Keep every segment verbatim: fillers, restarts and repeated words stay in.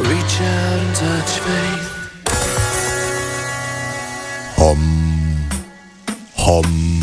Reach out and touch faith. Hom, hom.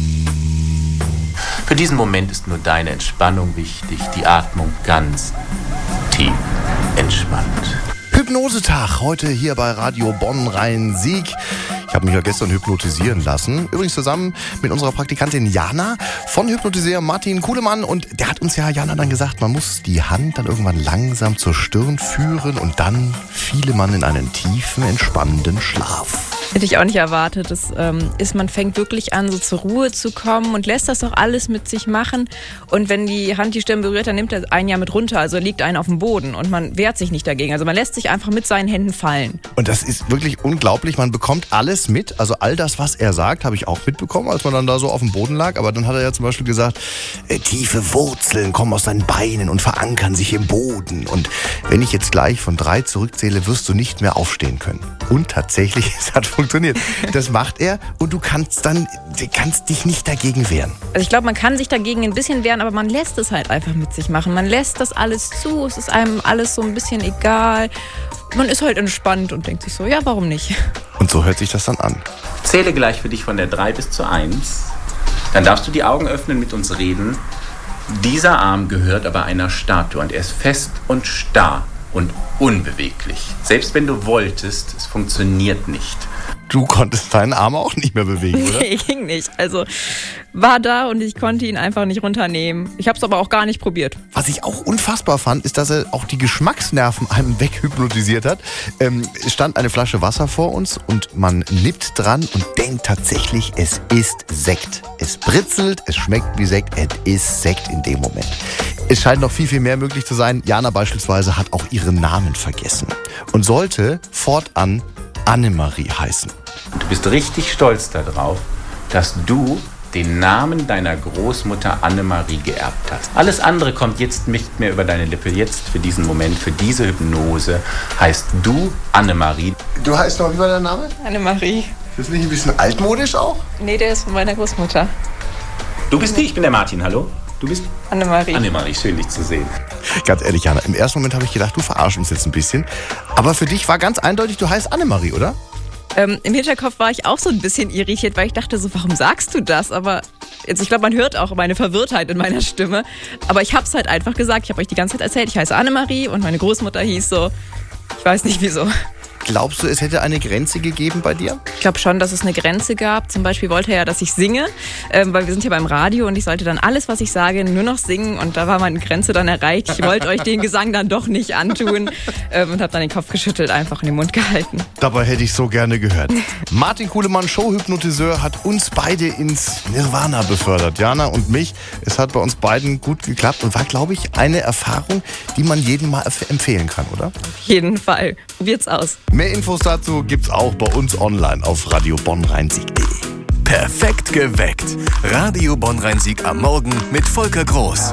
Für diesen Moment ist nur deine Entspannung wichtig, die Atmung ganz tief entspannt. Hypnosetag heute hier bei Radio Bonn-Rhein-Sieg. Ich habe mich ja gestern hypnotisieren lassen. Übrigens zusammen mit unserer Praktikantin Jana von Hypnotiseur Martin Kuhlemann. Und der hat uns ja, Jana, dann gesagt, man muss die Hand dann irgendwann langsam zur Stirn führen und dann fiele man in einen tiefen, entspannenden Schlaf. Hätte ich auch nicht erwartet. Das ähm, ist, man fängt wirklich an, so zur Ruhe zu kommen und lässt das auch alles mit sich machen. Und wenn die Hand die Stirn berührt, dann nimmt er einen ja mit runter. Also liegt einen auf dem Boden und man wehrt sich nicht dagegen. Also man lässt sich einfach mit seinen Händen fallen. Und das ist wirklich unglaublich. Man bekommt alles mit. Also all das, was er sagt, habe ich auch mitbekommen, als man dann da so auf dem Boden lag. Aber dann hat er ja zum Beispiel gesagt, äh, tiefe Wurzeln kommen aus deinen Beinen und verankern sich im Boden. Und wenn ich jetzt gleich von drei zurückzähle, wirst du nicht mehr aufstehen können. Und tatsächlich, es hat funktioniert. Das macht er und du kannst dann, du kannst dich nicht dagegen wehren. Also ich glaube, man kann sich dagegen ein bisschen wehren, aber man lässt es halt einfach mit sich machen. Man lässt das alles zu, es ist einem alles so ein bisschen egal. Man ist halt entspannt und denkt sich so, ja, warum nicht? Und so hört sich das dann an. Zähle gleich für dich von der drei bis zur eins. Dann darfst du die Augen öffnen, mit uns reden. Dieser Arm gehört aber einer Statue und er ist fest und starr und unbeweglich. Selbst wenn du wolltest, es funktioniert nicht. Du konntest deinen Arm auch nicht mehr bewegen, oder? Nee, ging nicht. Also war da und ich konnte ihn einfach nicht runternehmen. Ich habe es aber auch gar nicht probiert. Was ich auch unfassbar fand, ist, dass er auch die Geschmacksnerven einem weghypnotisiert hat. Ähm, es stand eine Flasche Wasser vor uns und man nippt dran und denkt tatsächlich, es ist Sekt. Es britzelt, es schmeckt wie Sekt, es ist Sekt in dem Moment. Es scheint noch viel, viel mehr möglich zu sein. Jana beispielsweise hat auch ihren Namen vergessen und sollte fortan Annemarie heißen. Und du bist richtig stolz darauf, dass du den Namen deiner Großmutter Annemarie geerbt hast. Alles andere kommt jetzt nicht mehr über deine Lippe. Jetzt für diesen Moment, für diese Hypnose heißt du Annemarie. Du heißt noch, wie war dein Name? Annemarie. Das ist nicht ein bisschen altmodisch auch? Nee, der ist von meiner Großmutter. Du bist die, ich bin der Martin, hallo? Du bist Annemarie. Annemarie, schön dich zu sehen. Ganz ehrlich, Jana, im ersten Moment habe ich gedacht, du verarschst uns jetzt ein bisschen. Aber für dich war ganz eindeutig, du heißt Annemarie, oder? Ähm, Im Hinterkopf war ich auch so ein bisschen irritiert, weil ich dachte so, warum sagst du das? Aber jetzt, ich glaube, man hört auch meine Verwirrtheit in meiner Stimme. Aber ich habe es halt einfach gesagt. Ich habe euch die ganze Zeit erzählt, ich heiße Annemarie und meine Großmutter hieß so. Ich weiß nicht wieso. Glaubst du, es hätte eine Grenze gegeben bei dir? Ich glaube schon, dass es eine Grenze gab. Zum Beispiel wollte er ja, dass ich singe, ähm, weil wir sind ja beim Radio und ich sollte dann alles, was ich sage, nur noch singen. Und da war meine Grenze dann erreicht. Ich wollte euch den Gesang dann doch nicht antun ähm, und habe dann den Kopf geschüttelt, einfach in den Mund gehalten. Dabei hätte ich so gerne gehört. Martin Kuhlemann, Showhypnotiseur, hat uns beide ins Nirvana befördert, Jana und mich. Es hat bei uns beiden gut geklappt und war, glaube ich, eine Erfahrung, die man jedem mal empfehlen kann, oder? Auf jeden Fall. Probiert's aus. Mehr Infos dazu gibt's auch bei uns online auf radio bonn rhein sieg punkt de. Perfekt geweckt. Radio Bonn-Rhein-Sieg am Morgen mit Volker Groß.